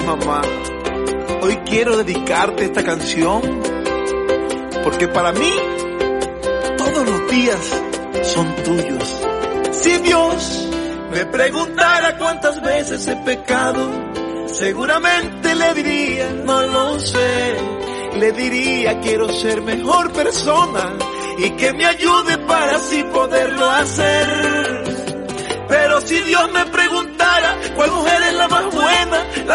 mamá, hoy quiero dedicarte esta canción porque para mí todos los días son tuyos. Si Dios me preguntara cuántas veces he pecado, seguramente le diría, no lo sé. Le diría, quiero ser mejor persona y que me ayude para así poderlo hacer. Pero si Dios me preguntara cuál mujer es la más buena,